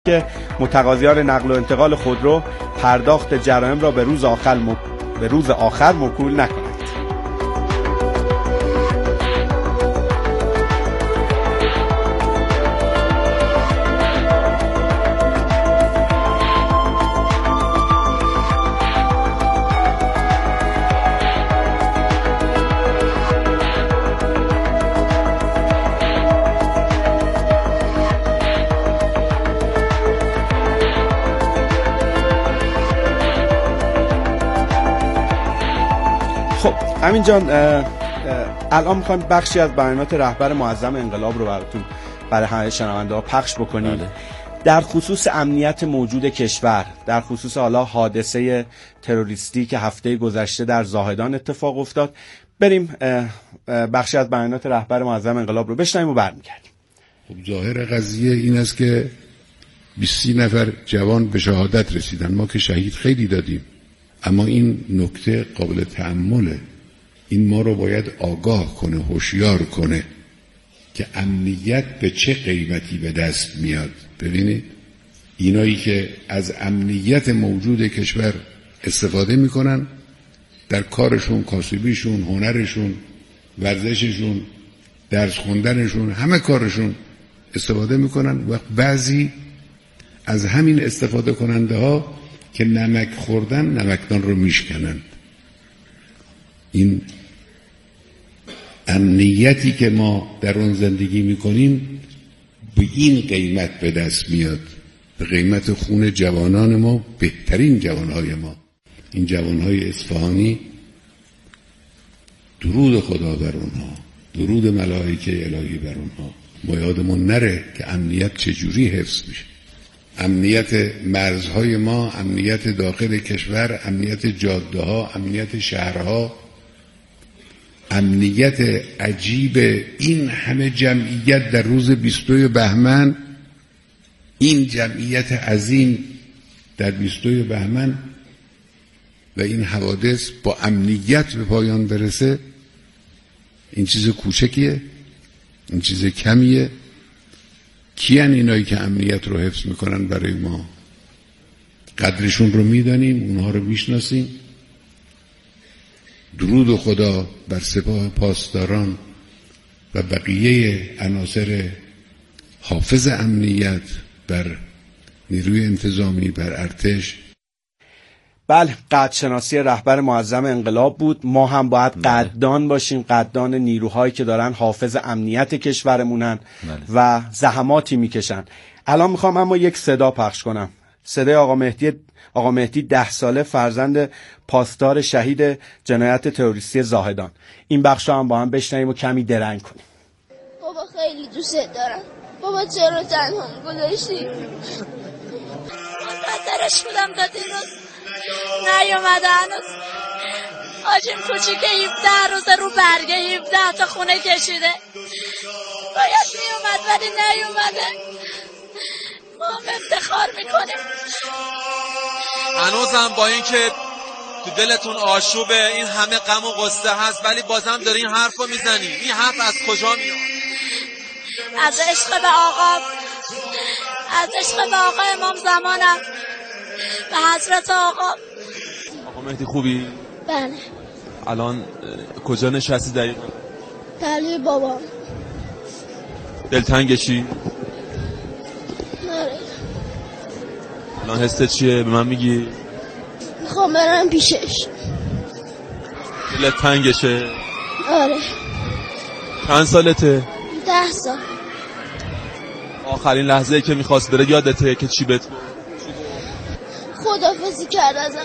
که متقاضیان نقل و انتقال خودرو پرداخت جرایم را به روز آخر موکول نکنند. خب امین جان، الان میخوایم بخشی از بیانات رهبر معظم انقلاب رو براتون برای همه شنونده ها پخش بکنیم. در خصوص امنیت موجود کشور، در خصوص حالا حادثه تروریستی که هفته گذشته در زاهدان اتفاق افتاد، بریم بخشی از بیانات رهبر معظم انقلاب رو بشنویم و برمیگردیم. خب ظاهر قضیه این است که 20 نفر جوان به شهادت رسیدن. ما که شهید خیلی دادیم، اما این نکته قابل تأمله. این ما رو باید آگاه کنه، هوشیار کنه که امنیت به چه قیمتی به دست میاد. ببینید اینایی که از امنیت موجود کشور استفاده میکنن در کارشون، کاسبیشون، هنرشون، ورزششون، درس خوندنشون، همه کارشون استفاده میکنن و بعضی از همین استفاده کننده ها که نمک خوردن نمکدان رو میشکنن. این امنیتی که ما در اون زندگی میکنیم به این قیمت به دست میاد، به قیمت خون جوانان ما، بهترین جوانهای ما. این جوانهای اصفهانی، درود خدا بر اونها، درود ملائکه الهی بر اونها. ما یادمون نره که امنیت چجوری حفظ میشه. امنیت مرزهای ما، امنیت داخل کشور، امنیت جاده ها، امنیت شهرها، امنیت عجیب این همه جمعیت در روز 22 بهمن، این جمعیت عظیم در 22 بهمن و این حوادث با امنیت به پایان برسه، این چیز کوچکیه؟ این چیز کمیه؟ کیان اینایی که امنیت رو حفظ میکنن برای ما؟ قدرشون رو میدانیم، اونها رو میشناسیم. درود خدا بر سپاه پاسداران و بقیه عناصر حافظ امنیت، بر نیروی انتظامی، بر ارتش. بله، قدرشناسی رهبر معظم انقلاب بود. ما هم باید قدردان باشیم، قدردان نیروهایی که دارن حافظ امنیت کشورمونن و زحماتی میکشن. الان میخوام اما یک صدا پخش کنم، صدای آقا مهدی 10 ساله، فرزند پاسدار شهید جنایت تروریستی زاهدان. این بخش رو هم با هم بشنویم و کمی درنگ کنیم. بابا خیلی دوست دارم. بابا چرا تنها گذاشتی؟ منتظرش بودم تا دیروز نیومده هنوز. آجیم کوچیکه 17 روز رو برگه 17 تا خونه کشیده، باید میومد ولی نیومده. ما هم افتخار میکنیم. هنوزم با این که تو دلتون آشوبه، این همه غم و غصه هست، ولی بازم داری این حرف رو میزنی. این حرف از کجا میاد؟ از عشق به آقا، از عشق به آقا امام زمانم به حضرت آقا. آقا مهدی خوبی؟ بله. الان کجا نشستی دقیقا؟ پهلوی بابا. دلتنگشی؟ نره. الان حست چیه؟ به من میگی؟ میخوام برم پیشش. دلت تنگشه؟ آره. چند سالته؟ 10 سال. آخرین لحظه که میخواست بره یادته که چی بهت گفت؟ خداحافظی کرد ازمون.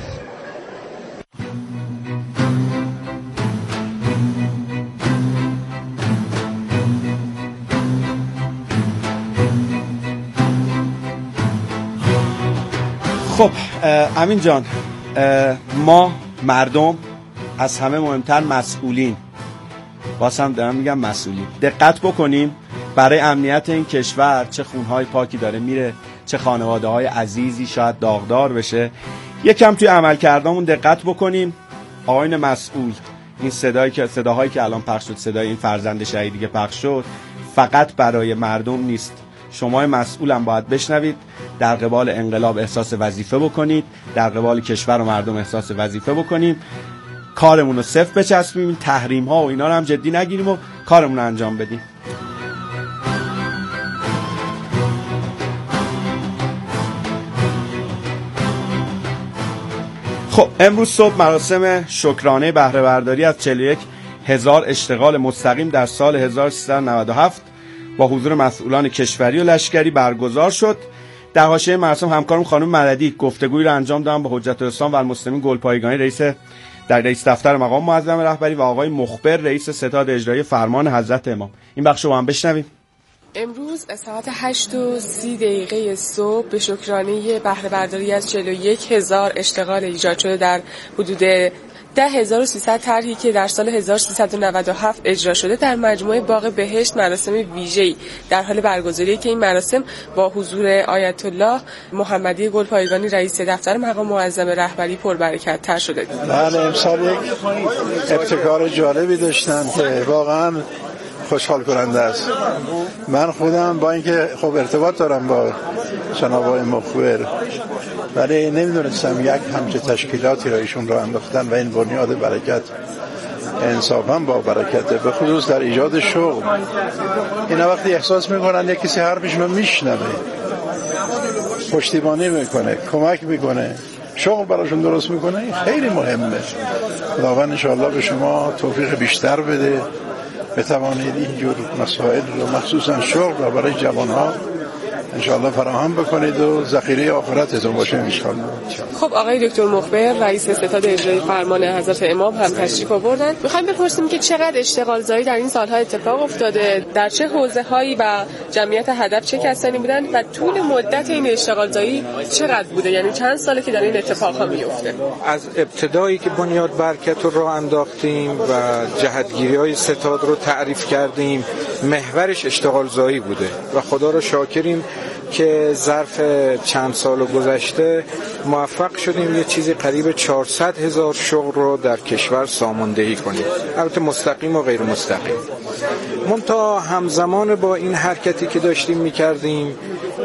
خب امین جان، ما مردم از همه مهمتر مسئولین، بازم دارم میگم مسئولین، دقت بکنیم برای امنیت این کشور. چه خونهای پاکی داره میره، چه خانواده های عزیزی شاید داغدار بشه. یکم توی عملکردامون دقت بکنیم. آقایون مسئول، این صداهایی که الان پخش شد، صدای این فرزند شهیدی که پخش شد، فقط برای مردم نیست. شما مسئولم باید بشنوید، در قبال انقلاب احساس وظیفه بکنید، در قبال کشور و مردم احساس وظیفه بکنیم، کارمون رو صفر بچسبیم، تحریم ها و اینا رو هم جدی نگیریم و کارمون رو انجام بدیم. خب امروز صبح مراسم شکرانه بهره برداری از 41,000 اشتغال مستقیم در سال 1397 با حضور مسئولان کشوری و لشکری برگزار شد. در حاشیه مراسم همکارم خانم مددی گفتگویی را انجام دادن با حجت الاسلام و المسلمین گلپایگانی رئیس دفتر مقام معظم رهبری و آقای مخبر رئیس ستاد اجرایی فرمان حضرت امام. این بخش رو با هم بشنویم. امروز ساعت 8:30 صبح به شکرانه بهره برداری از 41,000 اشتغال ایجاد شده در حدود 10,300 طرحی که در سال 1397 اجرا شده در مجموعه باغ بهشت مراسم ویژه‌ای در حال برگزاریه که این مراسم با حضور آیت الله محمدی گلپایگانی رئیس دفتر مقام معظم رهبری پربرکت‌تر شده. بله امسال یک ابتکار جالبی داشتن که واقعا خوشحال کننده است. من خودم با اینکه خب ارتباط دارم با جناب آقای مخبر ولی نمیدونستم یک همچه تشکیلاتی را ایشون را انداختن و این بنیاد برکت انصافا با برکته، به خصوص در ایجاد شغل. اینا وقتی احساس میکنن یک کسی حرفشون رو میشنوه، پشتیبانی میکنه، کمک میکنه، شغل براشون درست میکنه، این خیلی مهمه. خداوند انشاءالله به شما توفیق بیشتر بده بتوانید اینجور مسائل رو مخصوصا شغل رو برای جوانها انشاءالله فراهم بکنید و ذخیره آخرتتون باشه انشاءالله. خب آقای دکتر مخبر رئیس ستاد اجرایی فرمان حضرت امام هم تشریف آوردن. می‌خوایم بپرسیم که چقدر اشتغال زایی در این سال‌ها اتفاق افتاده، در چه حوزه‌هایی و جمعیت هدف چه کسانی بودن و طول مدت این اشتغال زایی چقدر بوده، یعنی چند ساله که در این اتفاق‌ها میفته؟ از ابتدایی که بنیاد برکت رو راه انداختیم و جهتگیری‌های ستاد رو تعریف کردیم، محورش اشتغال زایی بوده و خدا رو شاکریم که ظرف چند سال گذشته موفق شدیم یه چیزی قریب 400,000 شغل رو در کشور ساماندهی کنیم، البته مستقیم و غیر مستقیم. منتها همزمان با این حرکتی که داشتیم میکردیم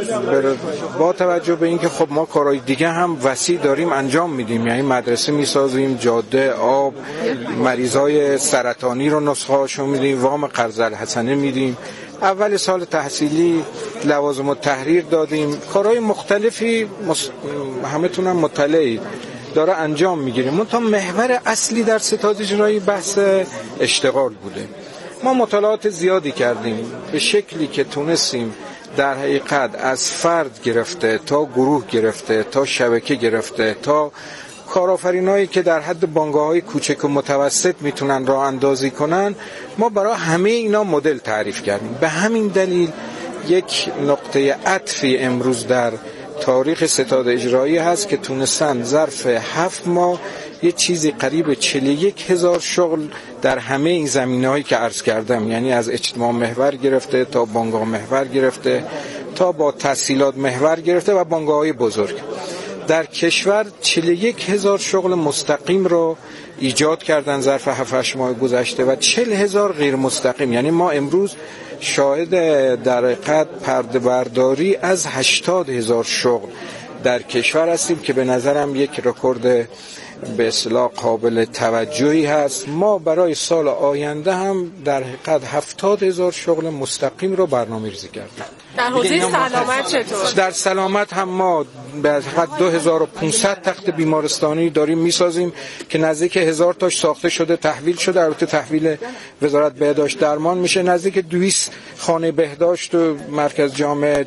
با توجه به اینکه خب ما کارهای دیگه هم وسیع داریم انجام میدیم، یعنی مدرسه میسازیم، جاده، آب، مریضای سرطانی رو نسخه هاشو میدیم، وام قرض الحسنه میدیم، اول سال تحصیلی لوازم التحریر دادیم، کارهای مختلفی همه تونم مطلعید داره انجام میگیریم. منتها محور اصلی در ستاد اجرایی بحث اشتغال بوده. ما مطالعات زیادی کردیم به شکلی که تونستیم در حقیقت از فرد گرفته تا گروه گرفته تا شبکه گرفته تا کارآفرینایی که در حد بنگاه‌های کوچک و متوسط میتونن راه اندازی کنن، ما برای همه اینا مدل تعریف کردیم. به همین دلیل یک نقطه عطفی امروز در تاریخ ستاد اجرایی هست که تونستن ظرف 7 ماه یه چیزی قریب 41,000 شغل در همه این زمینه‌هایی که عرض کردم، یعنی از اجتماع محور گرفته تا بنگاه محور گرفته تا با تحصیلات محور گرفته و بنگاه‌های بزرگ در کشور 41,000 شغل مستقیم رو ایجاد کردن ظرف 7-8 ماه گذشته و 40,000 غیر مستقیم. یعنی ما امروز شاهد در حقیقت پرده برداری از 80,000 شغل در کشور هستیم که به نظرم یک رکورد به اصطلاح قابل توجهی هست. ما برای سال آینده هم در حقیقت 70,000 شغل مستقیم رو برنامه‌ریزی کردیم. در حوزه سلامت چطور؟ در سلامت هم ما به حد 2500 تخت بیمارستانی داریم میسازیم که نزدیک 1000 تاش ساخته شده، تحویل شده، البته تحویل وزارت بهداشت درمان میشه. نزدیک 200 خانه بهداشت و مرکز جامعه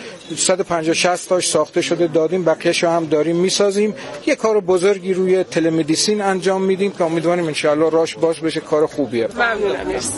150-60 تاش ساخته شده دادیم، بقیه‌شو هم داریم میسازیم. یه کار بزرگی روی تلمدیسین انجام میدیم که امیدواریم انشاءالله راش باز بشه، کار خوبیه. ممنونم. مرسی.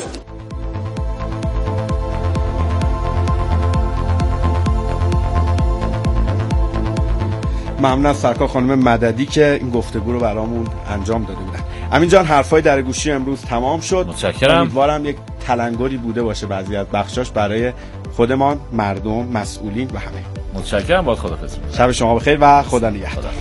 ممنون از سرکار خانم مددی که این گفتگو رو برامون انجام داده بودن. امین جان حرفای در گوشی امروز تمام شد. متشکرم. امیدوارم یک تلنگری بوده باشه بعضی از بخشاش برای خودمان، مردم، مسئولین و همه. متشکرم. باز خداحافظ. شب شما بخیر و خدا نگهدار.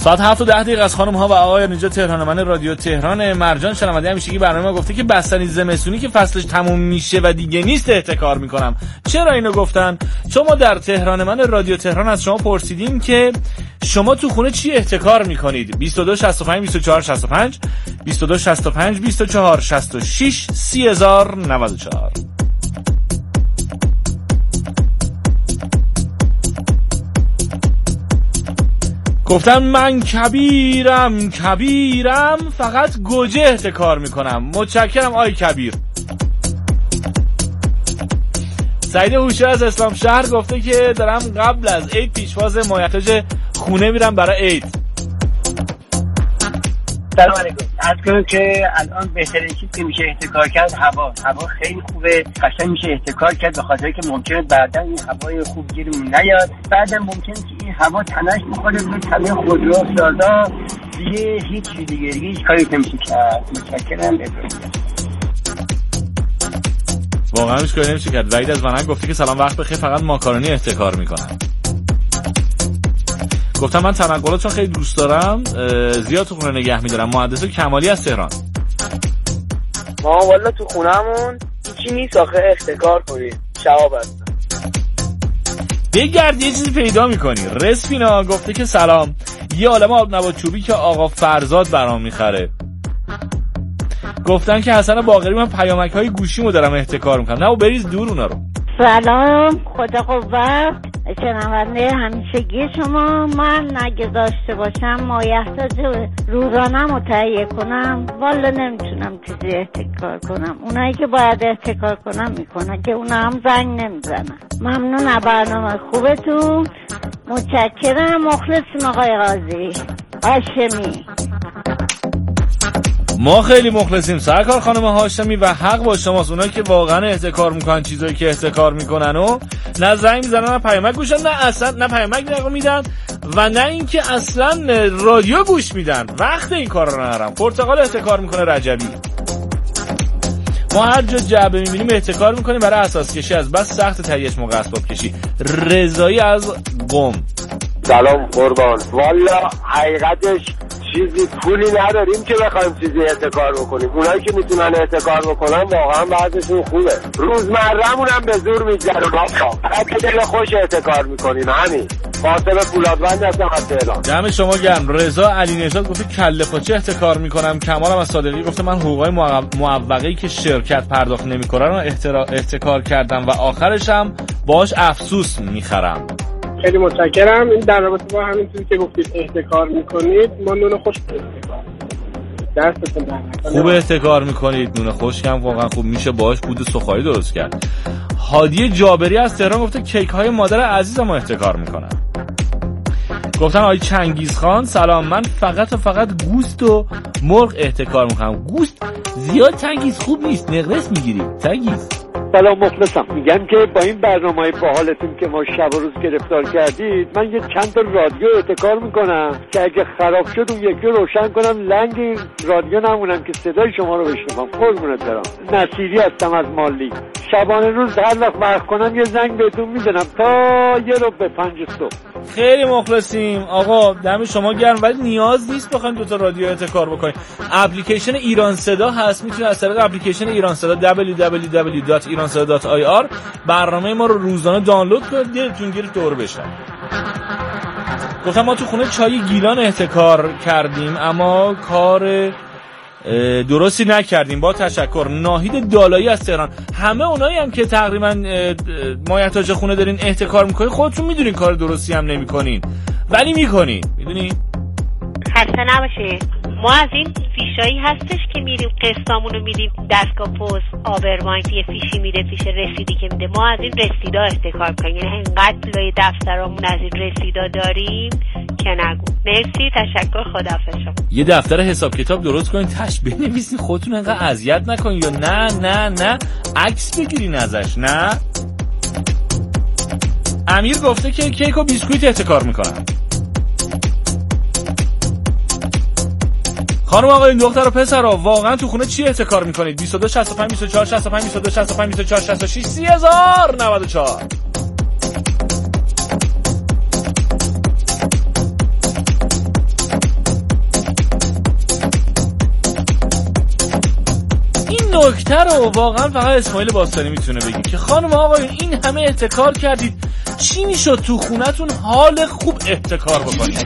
ساعت 7:10 از خانم ها و آقایان، اینجا تهرانمند رادیو تهران. مرجان شنونده همیشگی برنامه ما گفته که بستنی زمستونی که فصلش تموم میشه و دیگه نیست احتکار میکنم. چرا اینو گفتن؟ چون ما در تهرانمند رادیو تهران از شما پرسیدیم که شما تو خونه چی احتکار میکنید. 22 65 24 65 22 65 24 66 3094. گفتم من کبیرم فقط گوجه احتکار میکنم. متشکرم آی کبیر. سعید هوشیار از اسلام شهر گفته که دارم قبل از عید پیشواز مایحتاج خونه میرم برای عید. سلام علیکم. عرض کنم که الان بهترین چیزی که میشه احتکار کرد هوا خیلی خوبه، قشنگ میشه احتکار کرد، به خاطر که ممکنه بعدا این هوای خوب گیرمون نیاد، بعدا ممکنه که این هوا تنش بخوره به تمام خودروسازا، دیگه هیچ کاری نمیشه کرد. متشکرم. واقعا هیچ کاری نمیشه کرد. وحید از ونک گفته که سلام وقت بخیر، فقط ماکارونی احتکار میکنم. گفتم من تنقلات چون خیلی دوست دارم زیاد تو خونه نگه میدارم. مهندس کمالی از تهران. ما والا تو خونهمون هیچی نیست آخه احتکار کنید. شهاب هستم. بگرد یه چیزی پیدا میکنی. رسپینا گفته که سلام، یه عالمه آب نبات چوبی که آقا فرزاد برام میخره. گفتن که حسن باقری من پیامک‌های گوشیمو دارم احتکار میکنم. نه و بریز دور اونا رو. سلام، خدا قوت شنونده همیشگی شما. من اگه داشته باشم مایحتاج روزانه رو تهیه کنم والا نمیتونم چیزی احتکار کنم. اونایی که باید احتکار کنم میکنن که اونا هم زنگ نمیزنن. ممنون از برنامه خوبتون. متشکرم. مخلصیم آقای قاضی هاشمی. ما خیلی مخلصیم سرکار خانم هاشمی و حق با شماست. اونایی که واقعا احتکار میکنن چیزایی که احتکار میکنن و نه زنگ میزنن نه پیامک گوشن، نه اصلا نه پیامک میدن و نه اینکه اصلا رادیو گوش میدن. وقت این کارا رو ندارم. پرتقال احتکار میکنه رجبی. ما هر جا جعبه میبینیم احتکار میکنیم برای اساس کشی، از بس سخت تهیهش موقع اسباب کشی. رضایی از قم. سلام قربان. والا حقیقتش چیزی پولی نداریم که بخوایم چیزی احتکار بکنیم. اونایی که میتونن احتکار بکنن واقعا بعضشون خوبه. روزمره‌مون هم به زور میگذرونیم. فقط دل خوش احتکار میکنیم. همین. فاطمه پولادوند هستم از تهران. دم شما گرم. رضا علی نژاد گفته کله پاچه احتکار میکنم. کمال هم از صادقی گفته من حقوقای معوقه‌ای که شرکت پرداخت نمیکنن رو احتکار کردم و آخرش هم باهاش افسوس میخرم. خیلی متشکرم. این در رابطه با همینطوری که گفتید احتکار میکنید، ما نون خوش دستتون خوب احتکار میکنید. نون خشک هم واقعا خوب میشه باهاش بود سوخاری درست کرد. هادی جابری از تهران گفته کیک های مادر عزیزم احتکار میکنم. گفتن آقای چنگیز خان سلام، من فقط گوست و مرغ احتکار میکنم. گوست زیاد چنگیز خوب نیست، نقرس میگیری چنگیز. سلام مخلصم. میگم که با این برنامه‌های باحالتون که ما شب و روز گرفتار کردید، من یه چند تا رادیو احتکار میکنم که اگه خراب شد اون یکی رو روشن کنم لنگ این رادیو نمونم که صدای شما رو بشنوم. قربونت برم. نصیری هستم از مالی. شبانه روز هر وقت وقت کنم یه زنگ بهتون میزنم تا 1:05 صبح. خیلی مخلصیم آقا، دم شما گرم. ولی نیاز نیست بخواید دو تا رادیو احتکار بکنید. اپلیکیشن ایران صدا هست، میتونید از طریق اپلیکیشن ایران صدا www.iransada.ir برنامه ما رو روزانه دانلود کنید، دلتون گیره دور بشه. گفتم ما تو خونه چای گیلان احتکار کردیم اما کار درستی نکردیم. با تشکر. ناهید دالایی از تهران. همه اونایی هم که تقریبا مایحتاج خونه دارین احتکار میکنین، خودتون میدونین کار درستی هم نمیکنین ولی میکنین. میدونین؟ خسته نباشید. ما از این فیشایی هستش که میریم قسطامونو میدیم دستگاه پست آبرمایت، یه فیشی میده، فیش رسیدی که میده. ما از این رسیدا احتکار کنیم. یعنی اینقدر لای دفترامون از این رسیدا داریم که نگو. مرسی، تشکر، خداحافظ شما. یه دفتر حساب کتاب درست کنین، تش بنویسین، خودتون انقدر اذیت نکنین. یا نه عکس بگیرین ازش. نه امیر گفته که کیک و بیسکویت احتکار میکنن. خانم آقایون دختر و پسرا واقعا تو خونه چی احتکار میکنید؟ 22 65 24 65 22 65 24 66 3094. نکته رو واقعا فقط اسماعیل باستانی میتونه بگه که خانم آقایون این همه احتکار کردید، چی میشد تو خونتون حال خوب احتکار بکنید؟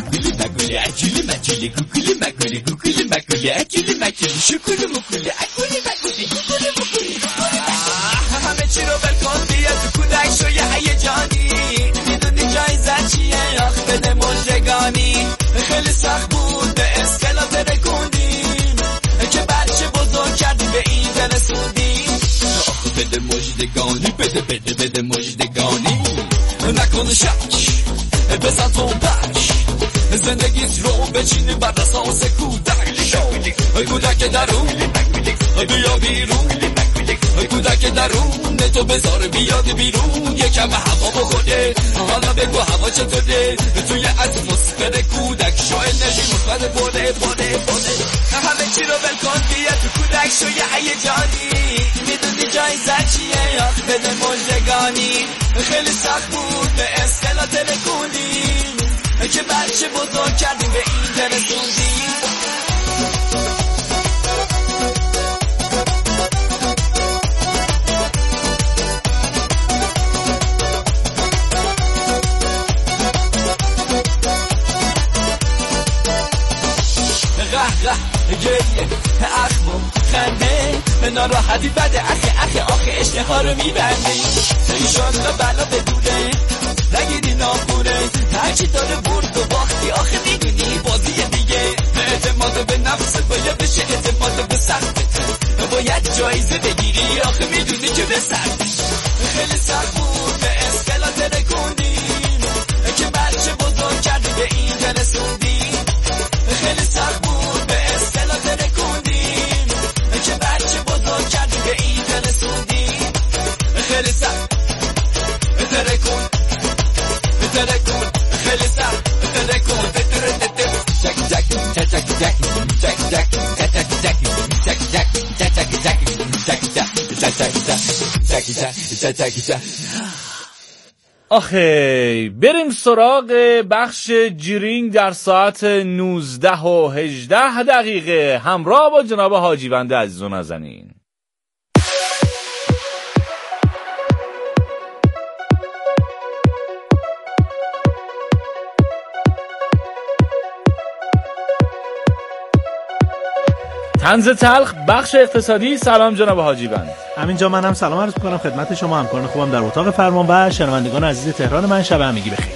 همه چی رو بلکن بیا تو کودک شوی هیجانی، میدونی جایزت چیه آخ بده مژدگانی. خیلی سخت بود به اسکلات رکوندیم که بچه بزرگ کردی به این رسوندیم. آخ بده مژدگانی، بده بده بده مژدگانی. نکن شک بزن تو بک، زندگیت رو بچینی بر اساس کودک. کودک درون بیا بیرون، کودک درون تو بذار بیاد بیرون. یکم هوا بخوره حالا بگو هوا چطوره توی اتمسفر کودک. شو انرژی مثبت بره بره بره. همه چی رو بلکن بیا تو کودک شوی هیجانی، میدونی جایزت چیه آخ بده مژدگانی. خیلی سخت بود به اسکلات رکوندیم که بچه بزرگ کردیم به این رسوندیم. گریه اخمو خنده ناراحتی بده اخه اشتها رو میبنده. ایشالله بلا بدونه نگیری ناخونه، هرچی داره برد و باختی آخه میدونی بازی دیگه. اعتماد به نفست باید بشه اعتماد به سختت، باید جایزه بگیری آخه میدونی که به سخت. خیلی سخت بود به اسکلات رکوندیم که بچه بزرگ کردی به این رسوندیم. خیلی سخت بود به اسکلات رکوندیم که بچه بزرگ کردی به این رسوندیم. خیلی سخت ترکون ترکون، خیلی سخت ترکون آخه بریم سراغ بخش جیرینگ در ساعت 19:18 همراه با جناب حاجی بنده عزیز و نازنین. طنز تلخ بخش اقتصادی. سلام جناب حاجی بند. همینجا من هم سلام عرض می‌کنم خدمت شما همکاران خوبم در اتاق فرمان و شنوندگان عزیز تهران. من شب همگی بخیر.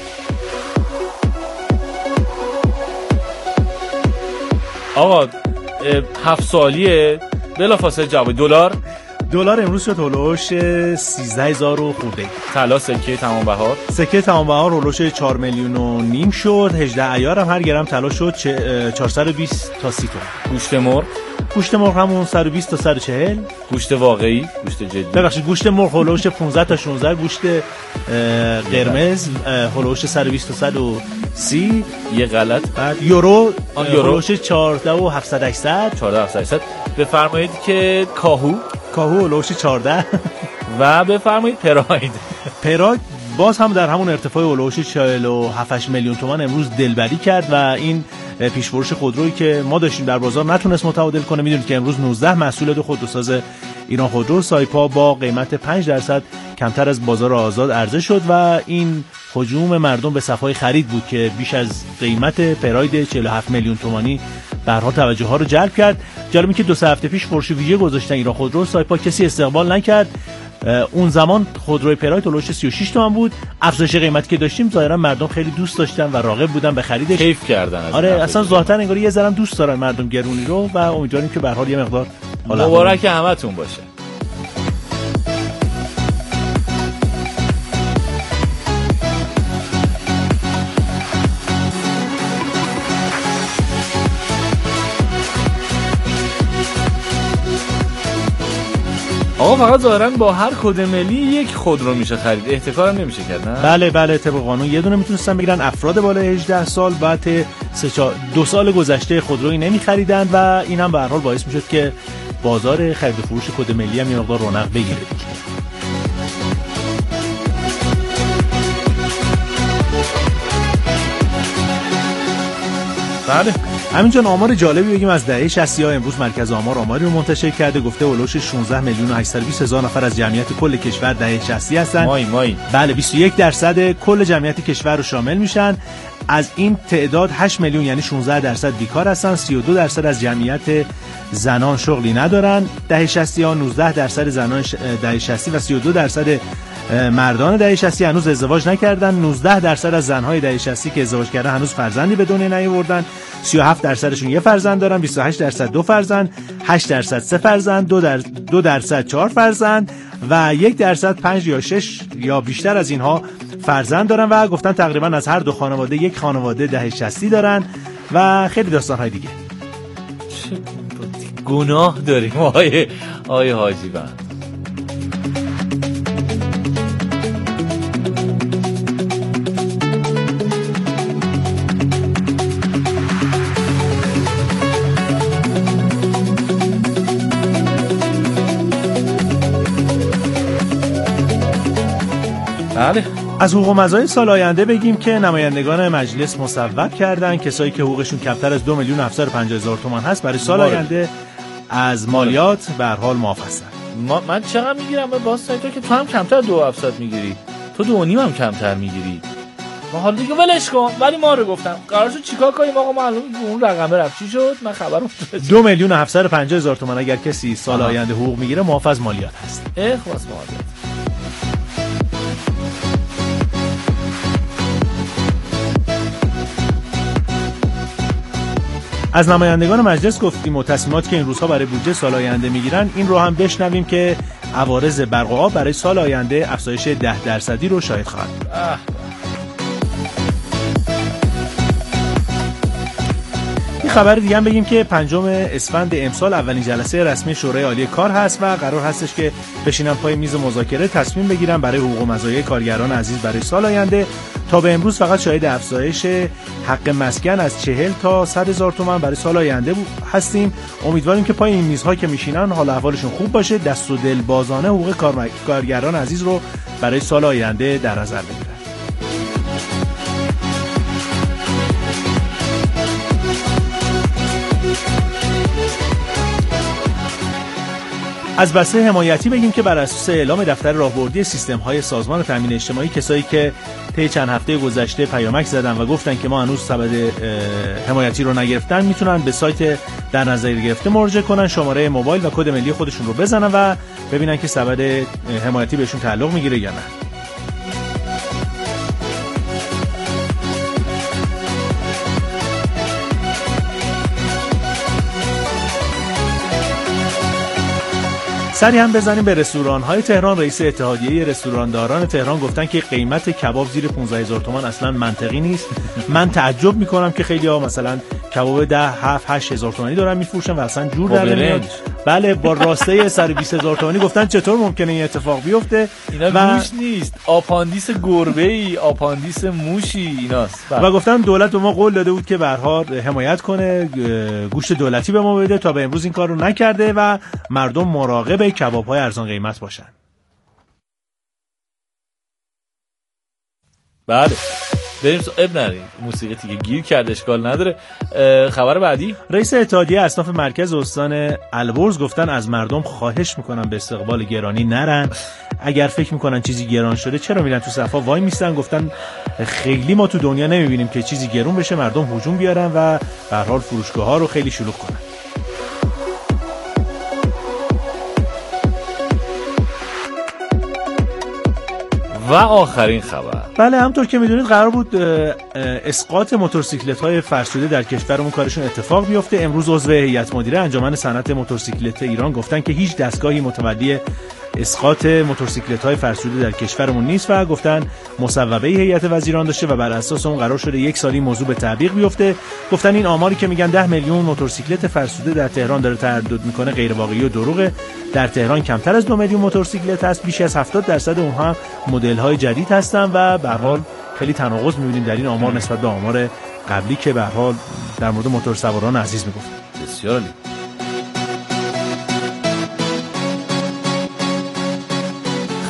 آقا 7 سالیه بلافاصله جواب دلار امروز شد هولوش 13000 خورده. طلا سکه تمام بهار هولوش 4.5 میلیون شد. 18 ایار هم هر گرم طلا شد 420 تا 30 تومن. گوشت مرغ همون 120 تا 140. گوشت واقعی، گوشت جدی ببخشید گوشت مرغ هولوش 15 تا 16. گوشت قرمز هولوش 120 تا 130. یه غلط. بعد یورو هولوش 14 و 700 800. بفرمایید که کاهو هولوش 14 و بفرمایید پراید باز هم در همون ارتفاع هولوش 47 میلیون تومان امروز دلبری کرد و این پیش‌فروش خودرویی که ما داشتیم در بازار نتونست متعادل کنه. میدونید که امروز 19 محصول دو خودروساز ایران خودرو سایپا با قیمت 5% کمتر از بازار آزاد عرضه شد و این هجوم مردم به صفحه خرید بود که بیش از قیمت پراید 47 میلیون تومانی به هر حال توجه ها رو جلب کرد. جالبه که 2 هفته پیش فروش ویژه گذاشتن ایران خودرو سایپا، کسی استقبال نکرد. اون زمان خودروی پراید هولوش 36 تومن بود. افزایش قیمتی که داشتیم ظاهرا مردم خیلی دوست داشتن و راغب بودن به خریدش، کیف کردن. آره اصلا ظاهرا انگار یه ذره دوست دارن مردم گرونی رو و امیدواریم که به هر حال یه مقدار مبارک همتون باشه. آقا فقط ظاهراً با هر کد ملی یک خودرو میشه خرید، احتکار هم نمیشه کرد نه؟ بله طبق قانون یه دونه میتونستن بگیرن افراد بالای 18 سال بعد 2 سال گذشته خودرویی نمیخریدن و این هم به هر حال باعث میشد که بازار خرید و فروش کد ملی هم یه مقدار رونق بگیره. بله. همینجان آمار جالبی بگیم از دهه 60 ها. امروز مرکز آماری رو منتشر کرده، گفته اولش 16 میلیون و 820 هزار نفر از جمعیت کل کشور دهه 60 هستن. مای بله 21% کل جمعیت کشور رو شامل میشن. از این تعداد 8 میلیون یعنی 16% بیکار هستن. 32% از جمعیت زنان شغلی ندارن. دهه 60 ها 19% زنان دهه 60 و 32% مردان دهه 60 هنوز ازدواج نکردن. 19% از زنهای دهه 60 که ازدواج کردن هنوز فرزندی به دنیا نیاوردن. 37%شون یه فرزند دارن. 28% دو فرزند. 8% سه فرزند. 2% 4 فرزند و 1% 5 یا 6 یا بیشتر از اینها فرزند دارن و گفتن تقریبا از هر دو خانواده یک خانواده دهه 60 دارن و خیلی داستان‌های دیگه. گناه داریم آیه حاجی بند. بله. از حقوق و مزایای سال آینده بگیم که نمایندگان مجلس مصوب کردن کسایی که حقوقشون کمتر از 2,750,000 تومان هست برای سال آینده از مالیات به هر حال معاف هستن. من چقدر میگیرم باز تو که تو هم کمتر 2,700 میگیری، تو 2.5 هم کمتر میگیری. ما حالا دیگه ولش کن. ولی ما رو گفتم قرار شد چیکار کنیم آقا؟ معلومه اون رقم رفت. چی شد؟ من خبرم 2,750,000 تومان اگر کسی سال آینده حقوق میگیره معاف از مالیات هست. خلاص مالیات. از نمایندگان مجلس گفتیم و تصمیماتی که این روزها برای بودجه سال آینده میگیرن این رو هم بشنویم که عوارض برق و آب برای سال آینده افزایش 10% رو شاهد خواهد بود. این خبر دیگه هم بگیم که 5 اسفند امسال اولین جلسه رسمی شورای عالی کار هست و قرار هستش که بشینن پای میز مذاکره تصمیم بگیرن برای حقوق و مزایای کارگران عزیز برای سال آینده. تا به امروز فقط شاهد افزایش حق مسکن از 40 تا 100,000 تومان برای سال آینده هستیم. امیدواریم که پای این میزها که میشینن حال احوالشون خوب باشه، دست و دل بازانه حقوق کارگران عزیز رو برای سال آینده در نظر بگیرن. از بسته حمایتی بگیم که بر اساس اعلام دفتر راهبردی سیستم‌های سازمان تامین اجتماعی کسایی که طی چند هفته گذشته پیامک زدن و گفتن که ما هنوز سبد حمایتی رو نگرفتن میتونن به سایت در نظر گرفته مراجعه کنن، شماره موبایل و کد ملی خودشون رو بزنن و ببینن که سبد حمایتی بهشون تعلق میگیره یا نه. سری هم بزنیم به رستوران‌های تهران. رئیس اتحادیه رستورانداران تهران گفتن که قیمت کباب زیر 15,000 تومان اصلا منطقی نیست. من تعجب میکنم که خیلی‌ها مثلا کباب 10 7 8,000 تومانی دارن میفروشن و اصلا جور در نمیاد. بله با راسته سر 20,000 تومانی گفتن چطور ممکنه این اتفاق بیفته؟ اینا موش نیست، آپاندیس گربه‌ای، آپاندیس موشی ایناست. و گفتن دولت به ما قول داده بود که به هر حال حمایت کنه، گوشت دولتی به ما بده. تا به امروز این کارو نکرده و مردم مراقب کباب‌های ارزان قیمت باشن. بله بریم اب نریم موسیقی دیگه گیر کرده اشکال نداره. خبر بعدی، رئیس اتحادیه اصناف مرکز استان البرز گفتن از مردم خواهش میکنن به استقبال گرانی نرن. اگر فکر میکنن چیزی گران شده چرا میرن تو صفا وای میستن. گفتن خیلی ما تو دنیا نمیبینیم که چیزی گرون بشه مردم هجوم بیارن و به هر حال فروشگاه‌ها رو خیلی شلوغ کنن. و آخرین خبر، بله همونطور که میدونید قرار بود اسقاط موتورسیکلت‌های فرسوده در کشورمون کارشون اتفاق بیفته. امروز عضو هیئت مدیره انجمن صنعت موتورسیکلت ایران گفتن که هیچ دستگاهی متولی اسقاط موتورسیکلت‌های فرسوده در کشورمون نیست و گفتن مصوبه هیئت وزیران داشته و بر اساس اون قرار شده یک سالی موضوع به تعویق بیفته. گفتن این آماری که میگن 10 میلیون موتورسیکلت فرسوده در تهران داره تردد میکنه غیر واقعی و دروغه. در تهران کمتر از 2 میلیون موتورسیکلت هست، بیش از 70% اونها مدل‌های جدید هستن و به هر حال خیلی تناقض می‌بینیم در این آمار نسبت به آمار قبلی که به هر حال در مورد موتورسواران عزیز میگفت. بسیار عالی.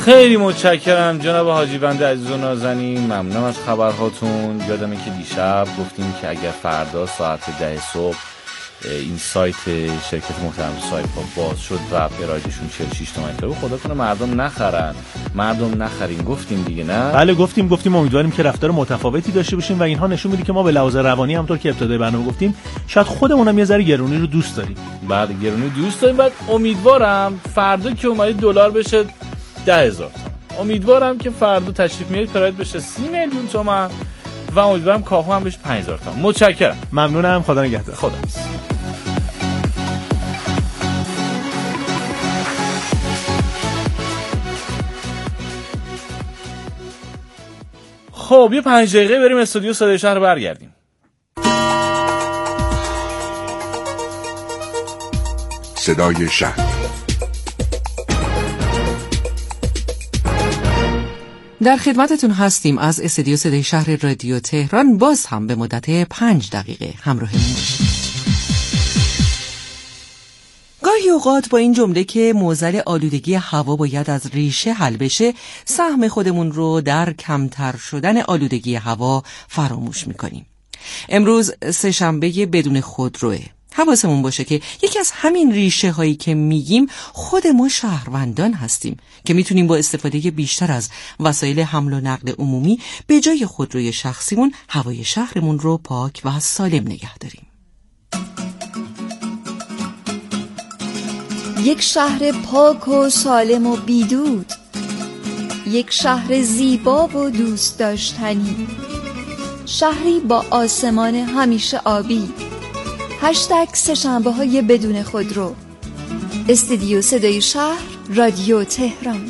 خیلی متشکرم جناب حاجی بند عزیز و نازنین، ممنونم از خبرهاتون. یادمه که دیشب گفتیم که اگر فردا ساعت 10 صبح این سایت شرکت محترم سایپا باز شد و پراجشون 46 تومن بود، خدا کنه مردم نخرین. گفتیم دیگه نه؟ بله گفتیم امیدواریم که رفتار متفاوتی داشته باشیم و اینها نشون میده که ما به لحاظ روانی همونطور که ابتدای برنامه گفتیم شاید خودمون هم یه ذره گرونی رو دوست داریم. بله گرونی دوست داریم. بعد امیدوارم فردا که اومدید دلار بشه 10,000 تومان، امیدوارم که فردا تشریف میارید پراید بشه 30 میلیون تومان و امیدوارم کاهو هم بشه 5,000 تومان. متشکرم. ممنونم. خدا نگهدار. خدا. خب یه 5 دقیقه بریم استودیو صدای شهر برگردیم. صدای شهر. در خدمتتون هستیم از استودیو صدای شهر رادیو تهران. باز هم به مدت 5 دقیقه همراهمون باشید. گاهی اوقات با این جمله که معضل آلودگی هوا باید از ریشه حل بشه، سهم خودمون رو در کمتر شدن آلودگی هوا فراموش میکنیم. امروز سه‌شنبه بدون خودروه. حواسمون باشه که یکی از همین ریشه هایی که میگیم خود ما شهروندان هستیم که میتونیم با استفاده بیشتر از وسایل حمل و نقل عمومی به جای خودروی شخصیمون هوای شهرمون رو پاک و سالم نگه داریم. یک شهر پاک و سالم و بیدود، یک شهر زیبا و دوست داشتنی، شهری با آسمان همیشه آبی. هشتگ سه‌شنبه‌های بدون خودرو. استودیو صدای شهر رادیو تهران.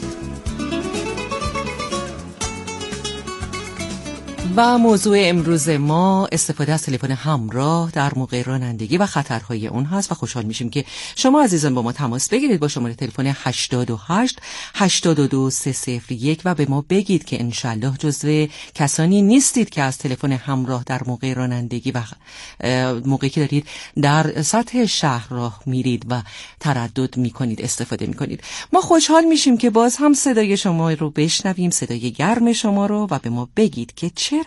و موضوع امروز ما استفاده از تلفن همراه در موقع رانندگی و خطرهای اون هست و خوشحال میشیم که شما عزیزان با ما تماس بگیرید با شماره تلفن 88 82 301 و به ما بگید که انشالله جزو کسانی نیستید که از تلفن همراه در موقع رانندگی و موقعی که دارید در سطح شهر راه میرید و تردد میکنید استفاده میکنید. ما خوشحال میشیم که باز هم صدای شما رو بشنویم، صدای گرم شما رو، و به ما بگید که چرا.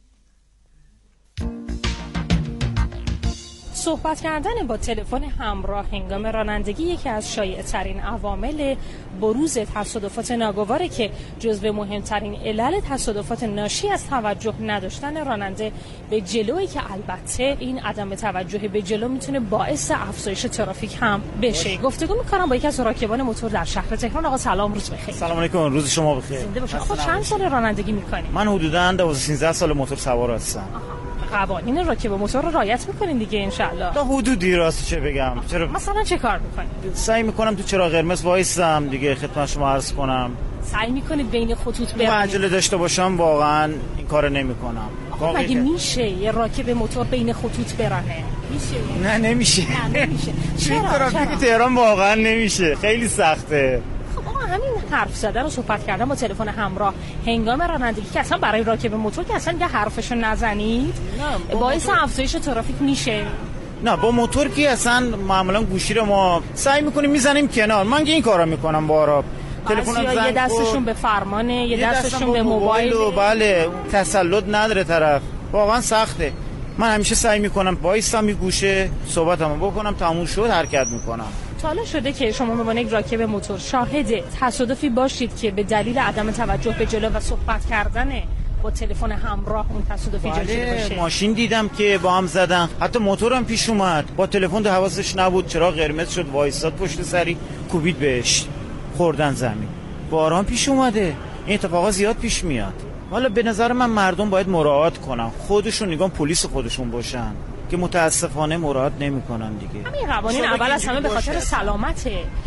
صحبت کردن با تلفن همراه هنگام رانندگی یکی از شایع‌ترین عوامل بروز تصادفات ناگواره که جزو مهمترین علل تصادفات ناشی از توجه نداشتن راننده به جلویی که البته این عدم توجه به جلو میتونه باعث افزایش ترافیک هم بشه. گفتگو می‌کنم با یکی از راکبان موتور در شهر تهران. آقا سلام، روز بخیر. سلام علیکم، روز شما بخیر. زنده باشید. خب چند سال رانندگی می‌کنید؟ من حدوداً 12-13 سال موتور سوار هستم. قوانین راکب موتور رو رعایت می‌کنین دیگه ان شاء الله؟ تا حدودی راست چه بگم. چرا مثلا چه کار می‌کنید؟ سعی می‌کنم تو چراغ قرمز وایسم دیگه، خدمت شما عرض کنم. سعی می‌کنید بین خطوط برید؟ عجله داشته باشم واقعا این کارو نمی‌کنم. مگه میشه یه راکب موتور بین خطوط برانه؟ میشه؟ نه نمیشه. چرا؟ ترافیک تهران واقعا نمیشه، خیلی سخته. همین حرف زدن و صحبت کردن با تلفن همراه هنگام رانندگی که اصلا برای راکب موتور که اصلا یه حرفشو نزنید باعث افزایش ترافیک میشه. نه با موتور که اصلا معمولا گوشی رو ما سعی میکنیم میزنیم کنار. من که این کارا میکنم با آراب. تلفنم یه دستشون به فرمانه، یه دستشون به موبایل. بله تسلط نداره طرف، واقعا سخته. من همیشه سعی میکنم وایسم یه گوشه صحبتمو بکنم، تموم شد حرکت میکنم. حالا شده که شما به عنوان یک راکب موتور شاهد تصادفی باشید که به دلیل عدم توجه به جلو و صحبت کردن با تلفن همراه اون تصادفی ایجاد شده باشه؟ ماشین دیدم که با هم زدن، حتی موتورم پیش اومد با تلفن ده حواسش نبود، چراغ قرمز شد وایساد پشت سری کوبید بهش، خوردن زمین. باران پیش اومده، این اتفاقا زیاد پیش میاد. حالا به نظر من مردم باید مراعات کنن، خودشون نگاه پلیس خودشون باشن که متاسفانه مراعات نمیکنن دیگه. همین قوانین اول از همه به خاطر سلامته.